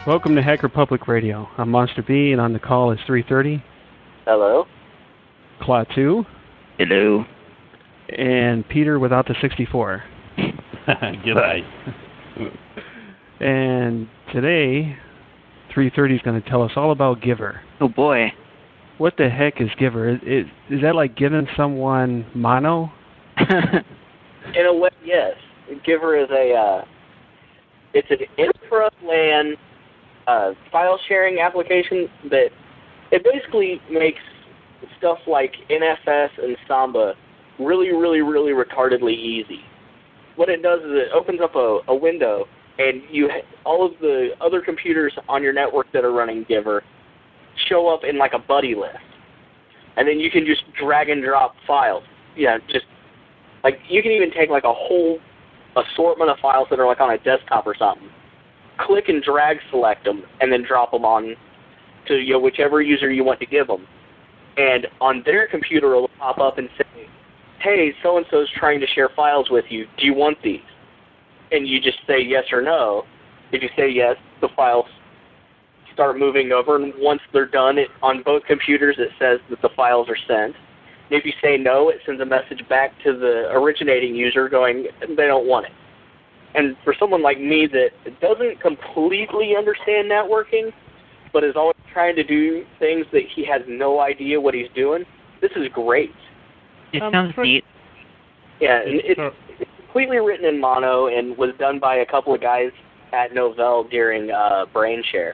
Welcome to Hacker Public Radio. I'm Monster B, and on the call is 330. Hello. Klaatu. Hello. And Peter without the 64. G'day. And today, 330 is going to tell us all about Giver. Oh boy. What the heck is Giver? Is that like giving someone mono? In a way, yes. Giver is it's an intra-LAN file sharing application that it basically makes stuff like NFS and Samba really, really, really retardedly easy. What it does is it opens up a window, and all of the other computers on your network that are running Giver show up in like a buddy list. And then you can just drag and drop files. Yeah, just like you can even take like a whole assortment of files that are like on a desktop or something, click and drag select them, and then drop them on to whichever user you want to give them. And on their computer, it'll pop up and say, hey, so-and-so's trying to share files with you. Do you want these? And you just say yes or no. If you say yes, the files start moving over, and once they're done, on both computers, it says that the files are sent. And if you say no, it sends a message back to the originating user going, they don't want it. And for someone like me that doesn't completely understand networking, but is always trying to do things that he has no idea what he's doing, this is great. It sounds neat. Yeah, and it's completely written in mono and was done by a couple of guys at Novell during BrainShare.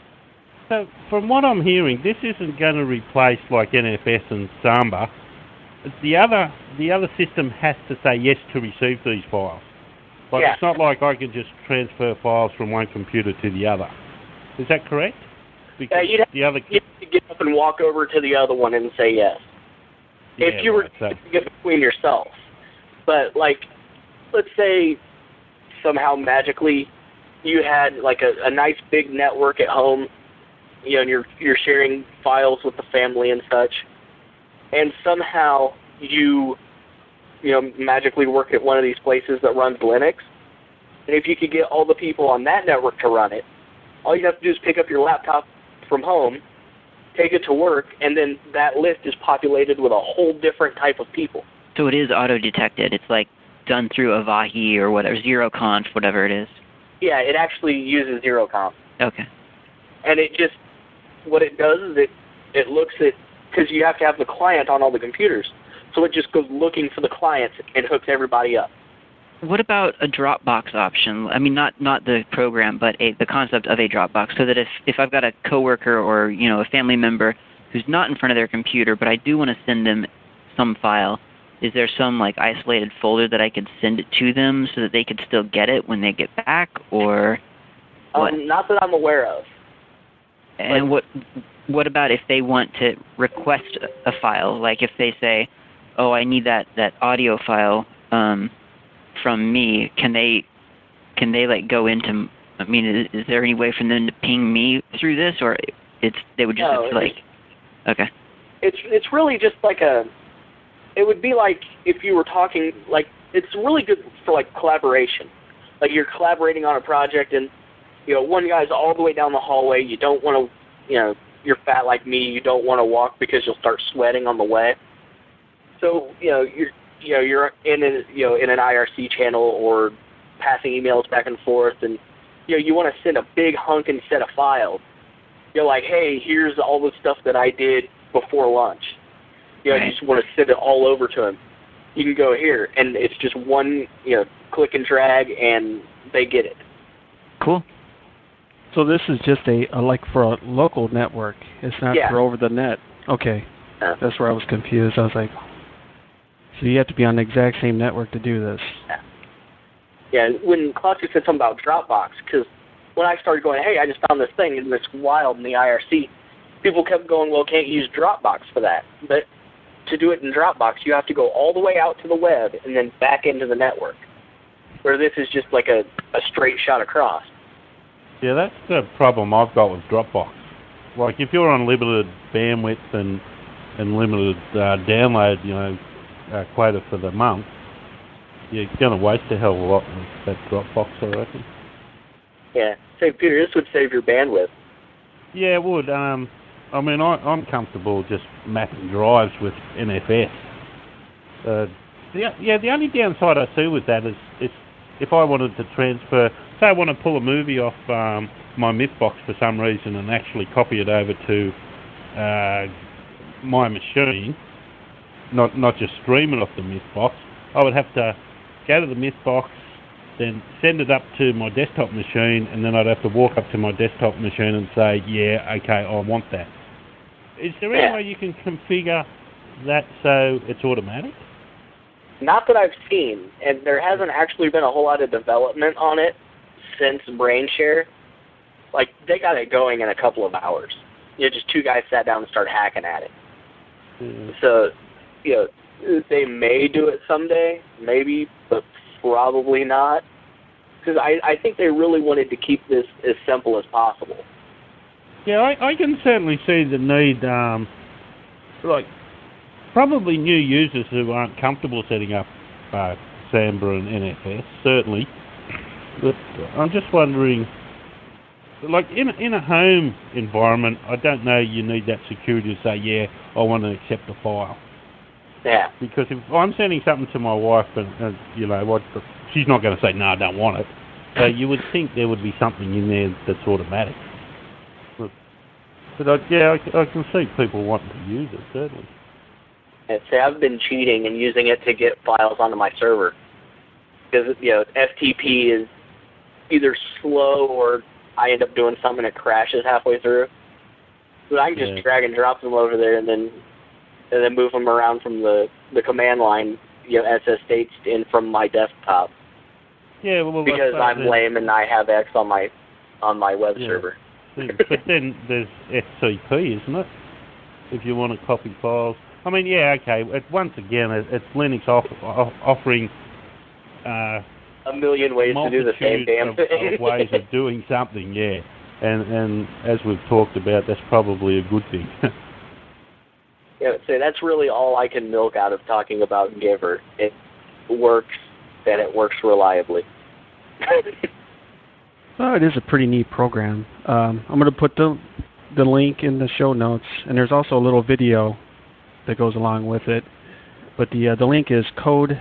So, from what I'm hearing, this isn't going to replace like NFS and Samba. The other system has to say yes to receive these files. Like, yeah. It's not like I can just transfer files from one computer to the other. Is that correct? Because you'd have to get up and walk over to the other one and say yes. Yeah, if you were to get between yourself. But, like, let's say somehow magically you had, like, a nice big network at home, and you're sharing files with the family and such, and somehow you magically work at one of these places that runs Linux, and if you could get all the people on that network to run it, all you have to do is pick up your laptop from home, take it to work, and then that list is populated with a whole different type of people. So it is auto-detected. It's like done through Avahi or whatever, ZeroConf, whatever it is. Yeah, it actually uses ZeroConf. Okay. And it just, what it does is it looks at, because you have to have the client on all the computers, so it just goes looking for the clients and hooks everybody up. What about a Dropbox option? I mean, not the program, but the concept of a Dropbox, so that if I've got a coworker or a family member who's not in front of their computer, but I do want to send them some file, is there some like isolated folder that I could send it to them so that they could still get it when they get back, or what? Not that I'm aware of. And what about if they want to request a file? Like if they say, oh, I need that audio file from me, can they like go into, I mean, is there any way for them to ping me through this, or they would just have to like, okay. It's really just like it would be like if you were talking, like, it's really good for like collaboration. Like you're collaborating on a project and, one guy's all the way down the hallway, you don't want to, you're fat like me, you don't want to walk because you'll start sweating on the way. So, you're in an IRC channel or passing emails back and forth, and you want to send a big hunking set of files. You're like, hey, here's all the stuff that I did before lunch. Right. You just want to send it all over to them. You can go here, and it's just one, click and drag, and they get it. Cool. So this is just a like for a local network. It's not for over the net. Okay. That's where I was confused. I was like, so you have to be on the exact same network to do this. Yeah, when Klaatu said something about Dropbox, because when I started going, hey, I just found this thing and it's wild in the IRC, people kept going, well, can't you use Dropbox for that? But to do it in Dropbox, you have to go all the way out to the web and then back into the network, where this is just like a straight shot across. Yeah, that's the problem I've got with Dropbox. Like, if you're on limited bandwidth and limited download, quota for the month, you're going to waste a hell of a lot with that Dropbox, I reckon. Yeah. Say, Peter, this would save your bandwidth. Yeah, it would. I mean, I'm comfortable just mapping drives with NFS. The only downside I see with that is if I wanted to transfer, say I want to pull a movie off my Mythbox for some reason and actually copy it over to my machine, not just stream it off the Mythbox, I would have to go to the Mythbox, then send it up to my desktop machine, and then I'd have to walk up to my desktop machine and say, yeah, okay, I want that. Is there any way you can configure that so it's automatic? Not that I've seen, and there hasn't actually been a whole lot of development on it since BrainShare. Like, they got it going in a couple of hours. Just two guys sat down and started hacking at it. So, they may do it someday, maybe, but probably not. Because I think they really wanted to keep this as simple as possible. Yeah, I can certainly see the need, probably new users who aren't comfortable setting up Samba and NFS, certainly. But I'm just wondering, in a home environment, I don't know you need that security to say, yeah, I want to accept a file. Yeah. Because if I'm sending something to my wife and she's not going to say, no, I don't want it. So you would think there would be something in there that's automatic. But I can see people wanting to use it, certainly. Say I've been cheating and using it to get files onto my server. Because, FTP is either slow or I end up doing something that crashes halfway through. So I can just drag and drop them over there and then move them around from the command line, SSH in from my desktop. Yeah, well, because I'm lame and I have X on my web server. But then there's FTP, isn't it? If you want to copy files. I mean, yeah, okay. Once again, it's Linux offering a million ways to do the same damn thing. Of ways of doing something, yeah. And as we've talked about, that's probably a good thing. Yeah, so that's really all I can milk out of talking about Giver. It works, and it works reliably. Well, it is a pretty neat program. I'm going to put the link in the show notes, and there's also a little video that goes along with it. But the link is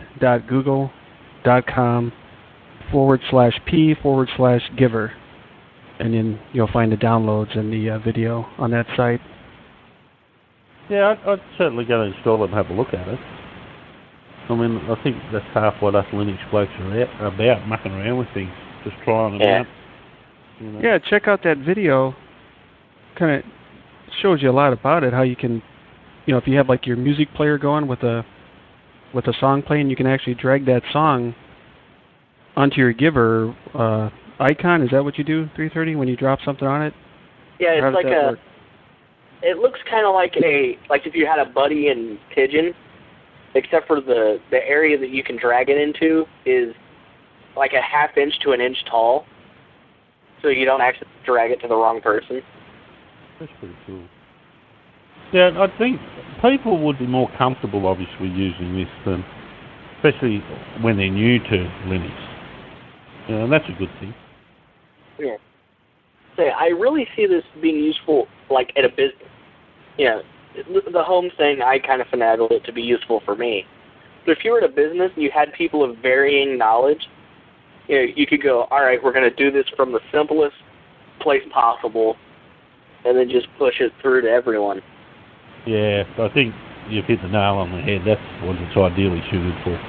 code.google.com/p/giver, and then you'll find the downloads and the video on that site. Yeah, I'd certainly go and install it and have a look at it. I mean, I think that's half what us Linux blokes are about, mucking around with things, just trying them out. Yeah, check out that video. Kind of shows you a lot about it, how you can, if you have like your music player going with a song playing, you can actually drag that song onto your Giver icon. Is that what you do, 330, when you drop something on it? Yeah, it's like it looks kind of like if you had a buddy in Pigeon, except for the area that you can drag it into is like a half inch to an inch tall, so you don't actually drag it to the wrong person. That's pretty cool. Yeah, I think people would be more comfortable, obviously, using this than, especially when they're new to Linux. And that's a good thing. Yeah. So I really see this being useful, like, at a business. The home thing, I kind of finagled it to be useful for me. But if you were at a business and you had people of varying knowledge, you could go, all right, we're going to do this from the simplest place possible, and then just push it through to everyone. Yeah, I think you've hit the nail on the head. That's what it's ideally suited for.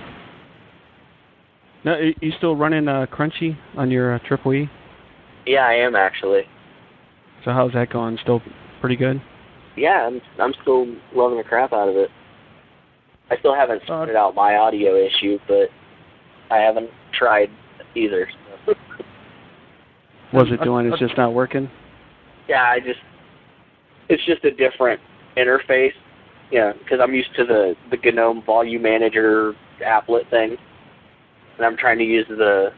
Now, are you still running Crunchy on your Triple E? Yeah, I am actually. So how's that going? Still pretty good? Yeah, I'm still loving the crap out of it. I still haven't sorted out my audio issue, but I haven't tried either. What's it doing? It's just not working? Yeah, it's just a different interface. Because I'm used to the GNOME Volume Manager applet thing, and I'm trying to use the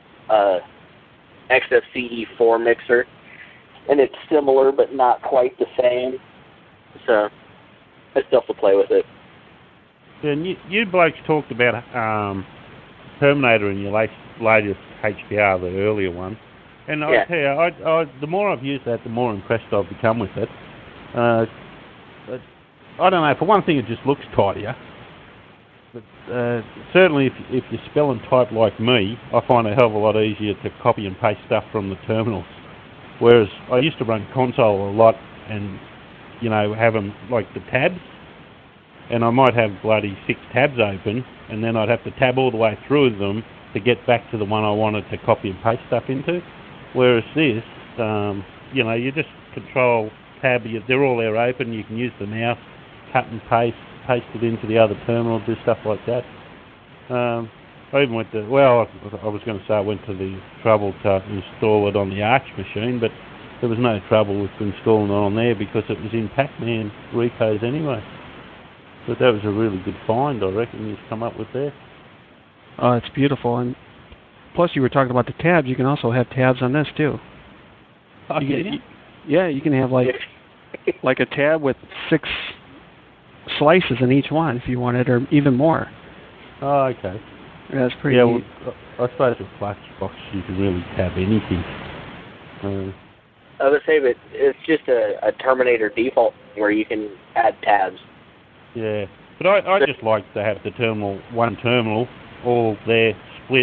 XFCE4 mixer, and it's similar but not quite the same. So I still have to play with it. Yeah, and you blokes talked about Terminator in your latest HPR, the earlier one. And I tell you, the more I've used that, the more impressed I've become with it. I don't know. For one thing, it just looks tidier. But certainly, if you spell and type like me, I find it a hell of a lot easier to copy and paste stuff from the terminals. Whereas I used to run console a lot and, have them like the tabs. And I might have bloody 6 tabs open, and then I'd have to tab all the way through them to get back to the one I wanted to copy and paste stuff into. Whereas this, you just control tab, they're all there open, you can use the mouse, cut and paste it into the other terminal, do stuff like that. I even went to, I was going to say I went to the trouble to install it on the Arch machine, but there was no trouble with installing it on there because it was in Pac-Man repos anyway. But that was a really good find, I reckon, you've come up with there. Oh, it's beautiful. And plus, you were talking about the tabs. You can also have tabs on this, too. Oh, you can have, like a tab with 6 slices in each one if you wanted, or even more. Oh, okay. Yeah, that's pretty neat. Well, I suppose with Fluxbox you can really tab anything. I would say, but it's just a Terminator default where you can add tabs. Yeah, but I just like to have the one terminal, all there, split,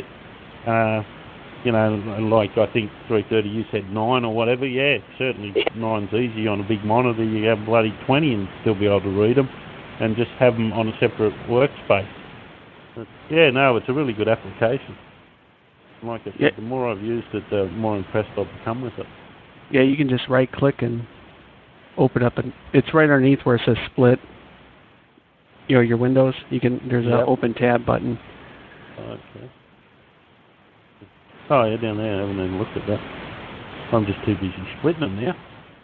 like I think 330 you said 9 or whatever, yeah, certainly 9's easy on a big monitor, you have bloody 20 and still be able to read them, and just have them on a separate workspace. But yeah, no, it's a really good application. Like I said, the more I've used it, the more impressed I've become with it. Yeah, you can just right click and open up, and it's right underneath where it says split. Your windows, there's an open tab button. Okay. Oh, yeah, down there. I haven't even looked at that. I'm just too busy splitting them now.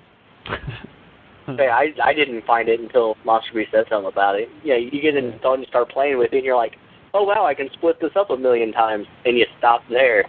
Hey, I didn't find it until Monster Bee said something about it. Yeah, you get it installed and you start playing with it, and you're like, oh, wow, I can split this up 1,000,000 times, and you stop there.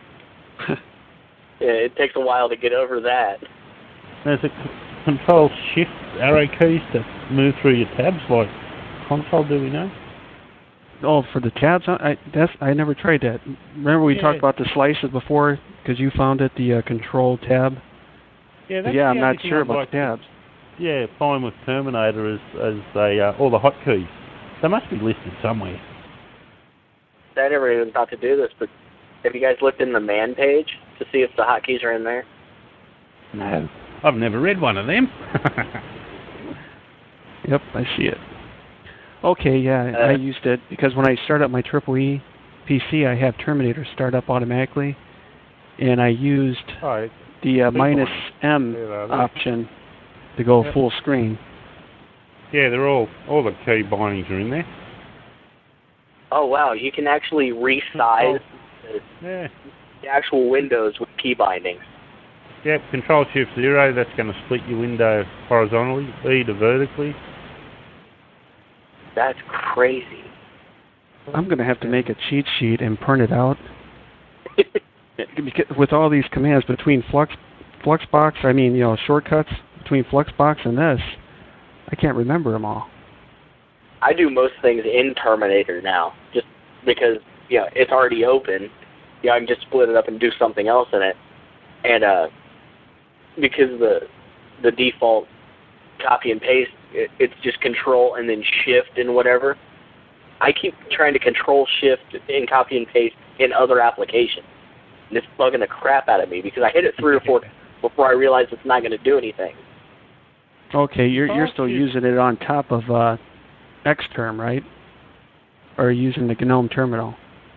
It takes a while to get over that. There's a Control-Shift arrow keys to move through your tabs like console, do we know? Oh, for the tabs? I never tried that. Remember we talked about the slices before because you found it, the Control tab? Yeah, I'm not sure about the tabs. Yeah, fine with Terminator as all the hotkeys. They must be listed somewhere. I never even thought to do this, but have you guys looked in the man page to see if the hotkeys are in there? No, I've never read one of them. Yep, I see it. Okay, yeah, I used it because when I start up my EEE PC, I have Terminator start up automatically, and I used the -M option to go full screen. Yeah, they're all the key bindings are in there. Oh wow, you can actually resize the actual windows with key bindings. Yep, Control-Shift-0, that's going to split your window horizontally, E to vertically. That's crazy. I'm going to have to make a cheat sheet and print it out. With all these commands between Fluxbox, shortcuts between Fluxbox and this, I can't remember them all. I do most things in Terminator now, just because, it's already open. I can just split it up and do something else in it. And because the default copy and paste, it's just Control and then Shift and whatever. I keep trying to Control Shift and copy and paste in other applications. And it's bugging the crap out of me because I hit it 3 or 4 before I realize it's not going to do anything. Okay, you're still using it on top of Xterm, right? Or using the GNOME terminal?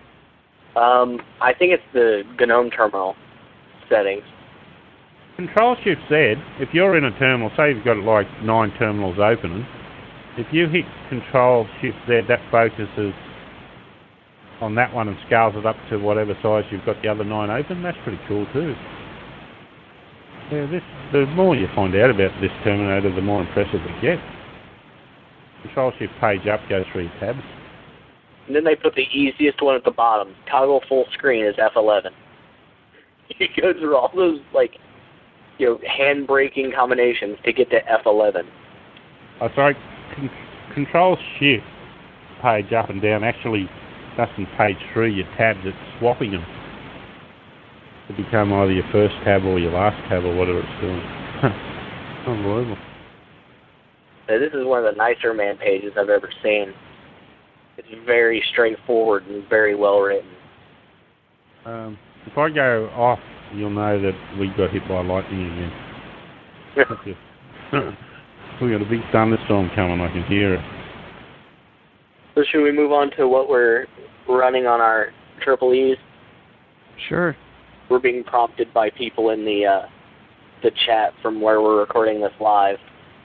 I think it's the GNOME terminal settings. Control-Shift-Z, if you're in a terminal, say you've got like 9 terminals open, if you hit Control-Shift-Z, that focuses on that one and scales it up to whatever size you've got the other 9 open. That's pretty cool too. Yeah, the more you find out about this Terminator, the more impressive it gets. Control-Shift-Page up goes through your tabs. And then they put the easiest one at the bottom. Toggle full screen is F11. You go through all those, hand-braking combinations to get to F11. Oh, sorry. Control-Shift, page up and down, actually doesn't page through your tabs, it's swapping them. to become either your first tab or your last tab or whatever it's doing. Unbelievable. So this is one of the nicer man pages I've ever seen. It's very straightforward and very well written. If I go off, you'll know that we got hit by lightning again. We got a big thunderstorm coming, I can hear it. So should we move on to what we're running on our Triple E's? Sure. We're being prompted by people in the chat from where we're recording this live.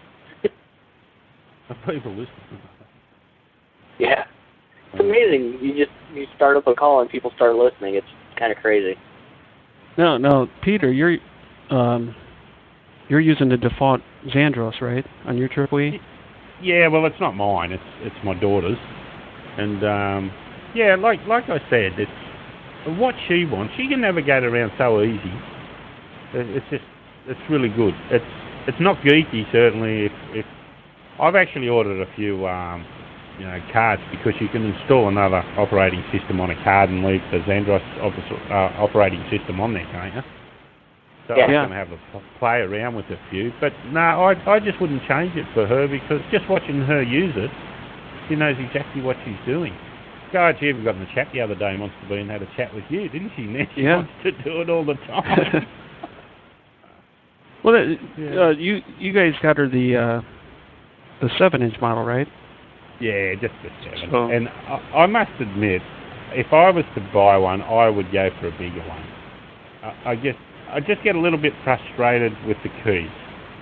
People listening. Yeah. It's amazing. You start up a call and people start listening. It's kind of crazy. No, Peter, you're using the default Xandros, right, on your Triple E? Yeah, well, it's not mine. It's my daughter's, and yeah, like I said, it's what she wants. She can navigate around so easy. It's really good. It's not geeky, certainly. If I've actually ordered a few cards because you can install another operating system on a card and leave the Xandros operating system on there, can't you? So I'm going to have a play around with a few. But no, I just wouldn't change it for her because just watching her use it, she knows exactly what she's doing. God, she even got in the chat the other day, wants to be and had a chat with you, didn't she? Now she wants to do it all the time. Well, you guys got her the 7-inch model, right? Yeah, just the 7. So, and I must admit, if I was to buy one, I would go for a bigger one. I just get a little bit frustrated with the keys.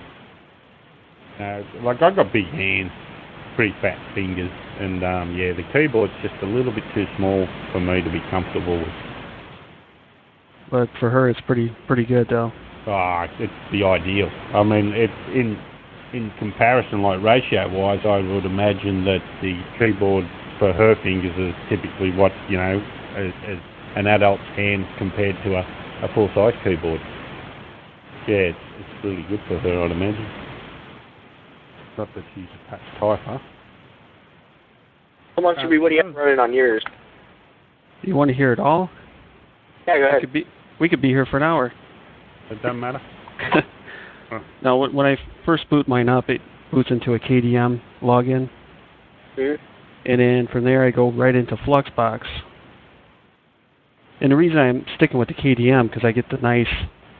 Like I've got big hands, pretty fat fingers, and the keyboard's just a little bit too small for me to be comfortable with. But for her, it's pretty good, though. It's the ideal. I mean, it's in comparison, like ratio-wise, I would imagine that the keyboard for her fingers is typically what, as an adult's hand compared to a full-size keyboard. Yeah, it's really good for her, I'd imagine. Not that she's a touch typer. Come on, Shuby, what do you have running on yours? You want to hear it all? Yeah, go ahead. We could be here for an hour. It doesn't matter. Now, when I first boot mine up, it boots into a KDM login. Mm-hmm. And then from there, I go right into Fluxbox. And the reason I'm sticking with the KDM, because I get the nice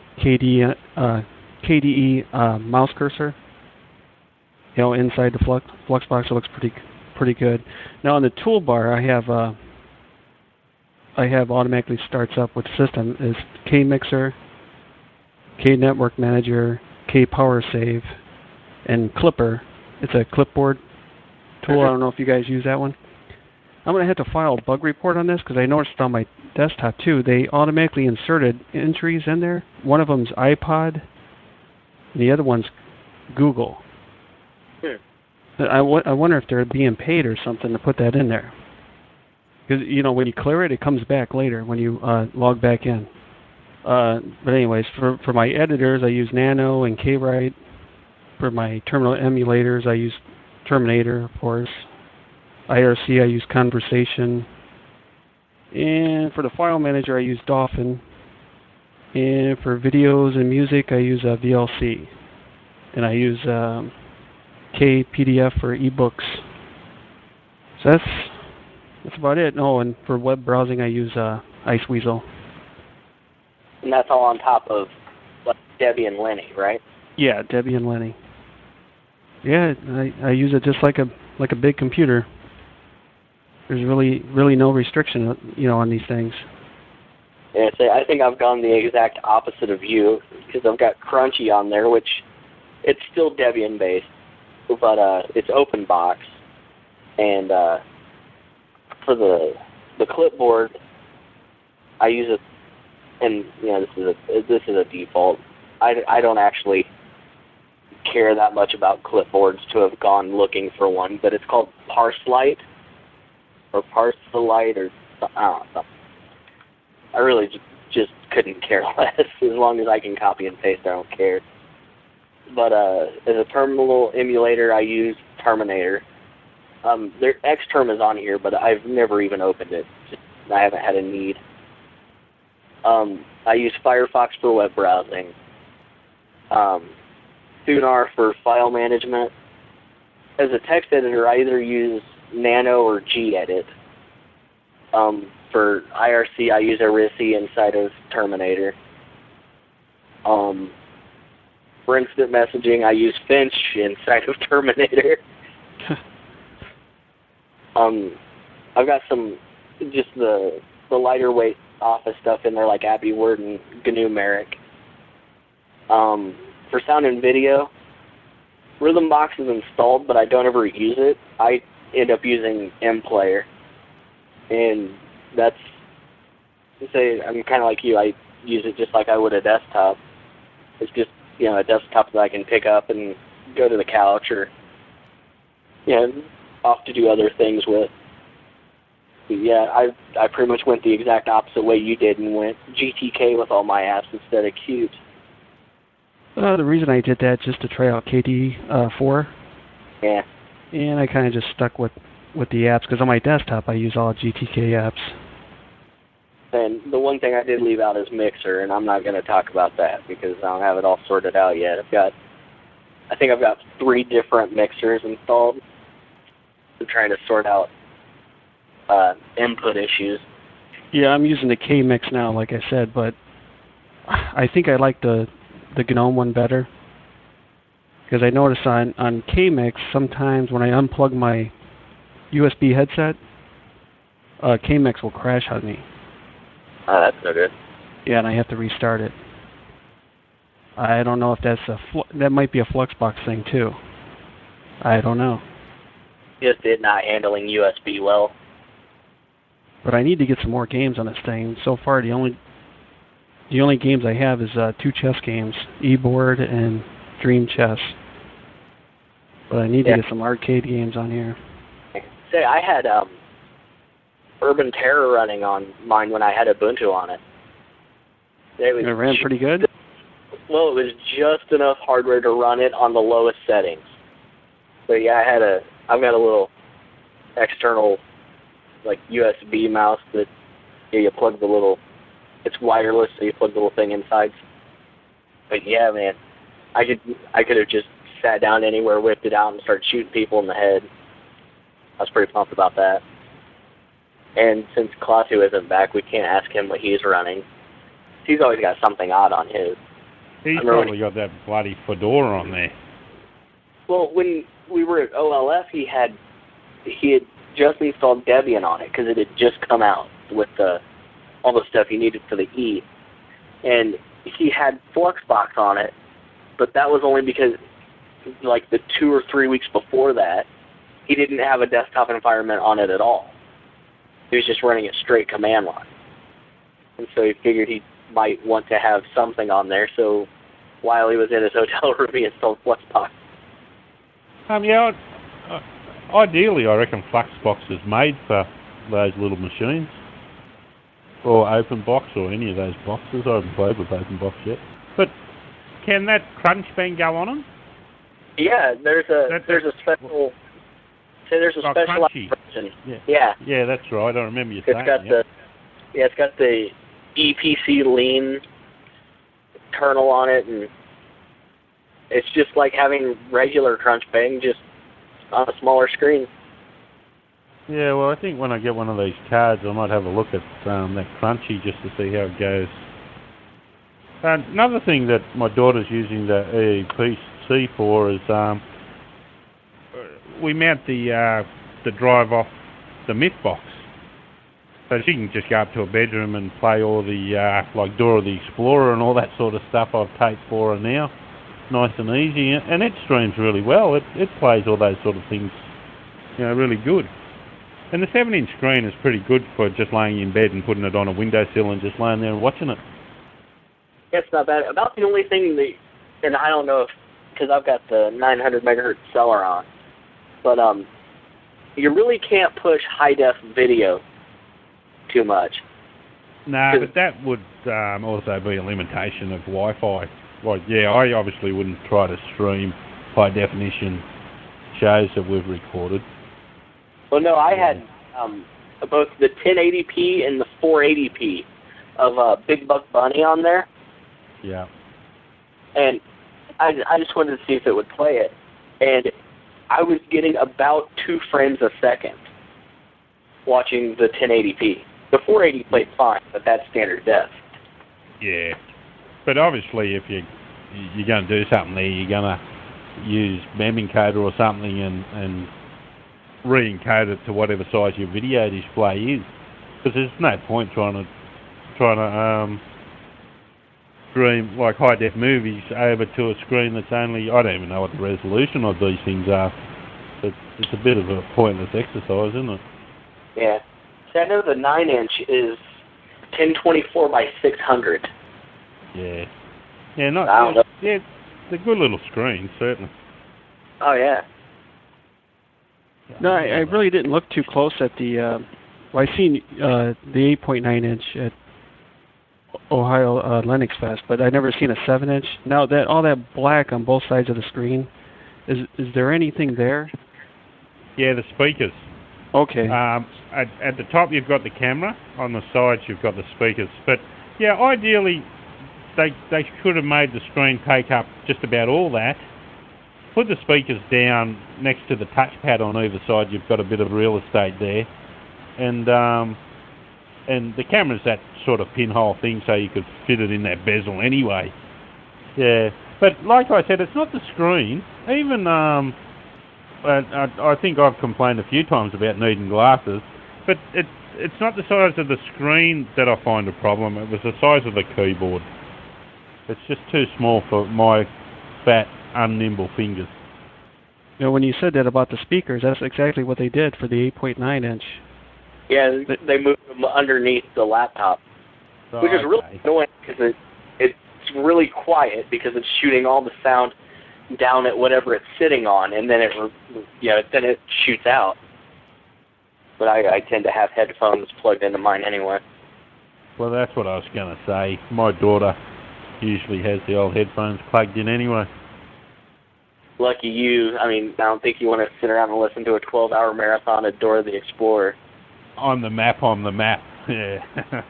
KDE mouse cursor. Inside the Fluxbox, it looks pretty good. Now on the toolbar, I have automatically starts up with system is KMixer, KNetwork Manager, KPowerSave, and Clipper. It's a clipboard tool. I don't know if you guys use that one. I'm going to have to file a bug report on this because I noticed on my desktop too, they automatically inserted entries in there. One of them's iPod, and the other one's Google. I wonder if they're being paid or something to put that in there. Because, when you clear it, it comes back later when you log back in. But anyways, for my editors, I use Nano and KWrite. For my terminal emulators, I use Terminator, of course. IRC, I use Conversation. And for the file manager, I use Dolphin. And for videos and music, I use VLC. And I use KPDF for ebooks. So that's about it. Oh, and for web browsing, I use Iceweasel. And that's all on top of Debbie and Lenny, right? Yeah, Debbie and Lenny. Yeah, I use it just like a big computer. There's really no restriction, on these things. Yeah, I think I've gone the exact opposite of you because I've got Crunchy on there, which it's still Debian based, but it's OpenBox, and for the clipboard, I use it, and this is a default. I don't actually care that much about clipboards to have gone looking for one, but it's called Parselite or Parselite or something. I really just couldn't care less. As long as I can copy and paste, I don't care. But as a terminal emulator, I use Terminator. Their Xterm is on here, but I've never even opened it. I haven't had a need. I use Firefox for web browsing. Thunar for file management. As a text editor, I either use Nano or Gedit. For IRC, I use Arisi inside of Terminator. For instant messaging, I use Finch inside of Terminator. I've got some, just the lighter weight office stuff in there, like Abbey Word and GNU Merrick. For sound and video, Rhythmbox is installed, but I don't ever use it. I end up using MPlayer. And that's, say, I'm kind of like you. I use it just like I would a desktop. It's just, a desktop that I can pick up and go to the couch or, off to do other things with. But yeah, I pretty much went the exact opposite way you did and went GTK with all my apps instead of Qt. The reason I did that just to try out KD4. Yeah. And I kind of just stuck with the apps because on my desktop I use all GTK apps. And the one thing I did leave out is Mixer, and I'm not going to talk about that because I don't have it all sorted out yet. I think I've got 3 different mixers installed. I'm trying to sort out input issues. Yeah, I'm using the K-Mix now, like I said, but I think I like the GNOME one better. Because I notice on K-Mix, sometimes when I unplug my USB headset, K-Mix will crash on me. Oh, that's no good. Yeah, and I have to restart it. I don't know if that might be a Fluxbox thing too. I don't know. Just it not handling USB well. But I need to get some more games on this thing. So far, the only games I have is 2 chess games, eBoard and Dream Chess. But I need to get some arcade games on here. Say, I had Urban Terror running on mine when I had Ubuntu on it. It ran pretty good? Well, it was just enough hardware to run it on the lowest settings. But yeah, I've got a little external, like, USB mouse that you plug it's wireless, so you plug the little thing inside. But yeah, man, I could have just sat down anywhere, whipped it out, and started shooting people in the head. I was pretty pumped about that. And since Klaatu isn't back, we can't ask him what he's running. He's always got something odd on his. He's probably got that bloody Fedora on there. Well, when we were at OLF, he had just installed Debian on it because it had just come out with all the stuff he needed for the E. And he had Fluxbox on it, but that was only because, like, the 2 or 3 weeks before that, he didn't have a desktop environment on it at all. He was just running a straight command line. And so he figured he might want to have something on there, so while he was in his hotel room, he installed Fluxbox. Yeah, ideally, I reckon Fluxbox is made for those little machines. Or OpenBox, or any of those boxes. I haven't played with OpenBox yet. But can that Crunchbang go on them? Yeah, there's a special... there's a specialized version. Yeah. Yeah, that's right. I remember you saying that. It's got the EPC lean kernel on it, and it's just like having regular Crunchbang, just on a smaller screen. Yeah, well, I think when I get one of these cards, I might have a look at that Crunchy just to see how it goes. Another thing that my daughter's using the EEPC for is we mount the drive off the Mythbox. So she can just go up to her bedroom and play all the, like Dora the Explorer and all that sort of stuff I've taped for her now. Nice and easy, and it streams really well. It plays all those sort of things, really good. And the 7-inch screen is pretty good for just laying in bed and putting it on a windowsill and just laying there and watching it. It's not bad. About the only thing and I don't know if, because I've got the 900 megahertz Celeron, but you really can't push high-def video too much. No, but that would also be a limitation of Wi-Fi. Like, yeah, I obviously wouldn't try to stream high-definition shows that we've recorded. Well, no, I had both the 1080p and the 480p of Big Buck Bunny on there. Yeah. And I just wanted to see if it would play it. And I was getting about 2 frames a second watching the 1080p. The 480 played fine, but that's standard def. Yeah. But obviously, if you're going to do something there, you're going to use MEM-encoder or something and re-encode it to whatever size your video display is. Because there's no point trying to stream like high-def movies over to a screen that's only, I don't even know what the resolution of these things are. But it's a bit of a pointless exercise, isn't it? Yeah. See, I know the 9-inch is 1024 by 600. Yeah. Yeah, not. I don't know. Yeah, they're good little screens, certainly. Oh, yeah. No, I really didn't look too close at the. Well, I seen the 8.9-inch at Ohio Linux Fest, but I never seen a 7-inch. Now that all that black on both sides of the screen, is there anything there? Yeah, the speakers. Okay. At the top you've got the camera. On the sides you've got the speakers. But yeah, ideally they could have made the screen take up just about all that. Put the speakers down next to the touchpad on either side. You've got a bit of real estate there, and the camera's that sort of pinhole thing, so you could fit it in that bezel anyway. Yeah, but like I said, it's not the screen. Even I think I've complained a few times about needing glasses, but it's not the size of the screen that I find a problem. It was the size of the keyboard. It's just too small for my fat, unnimble fingers. You know, when you said that about the speakers, that's exactly what they did for the 8.9-inch. Yeah, they moved them underneath the laptop, which is really annoying because it's really quiet because it's shooting all the sound down at whatever it's sitting on, and then it shoots out. But I tend to have headphones plugged into mine anyway. Well, that's what I was going to say. My daughter usually has the old headphones plugged in anyway. Lucky you. I mean, I don't think you want to sit around and listen to a 12-hour marathon of Dora the Explorer. On the map. Yeah.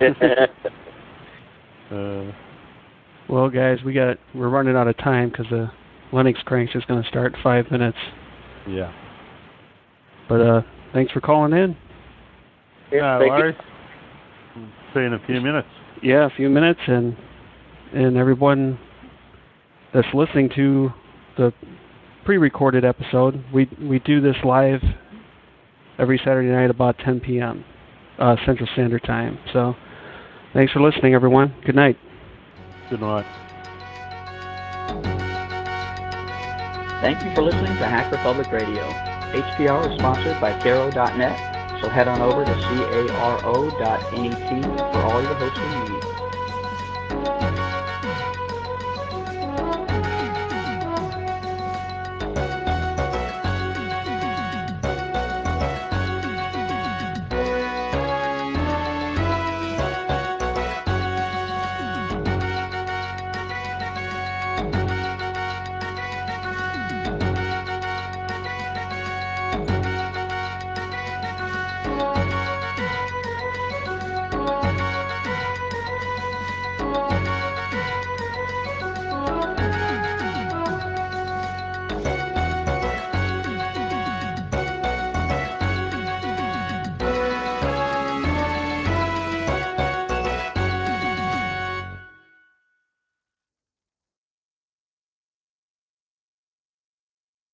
Well, guys, we're running out of time because the Linux Cranks is going to start in 5 minutes. Yeah. But thanks for calling in. Yeah, no worries. See you in a few minutes. Yeah, a few minutes, and everyone that's listening to the pre-recorded episode, we do this live every Saturday night about 10 p.m. Central Standard Time. So thanks for listening, everyone. Good night. Good night. Thank you for listening to Hacker Public Radio. HPR is sponsored by Caro.net, so head on over to caro.net for all your hosting needs.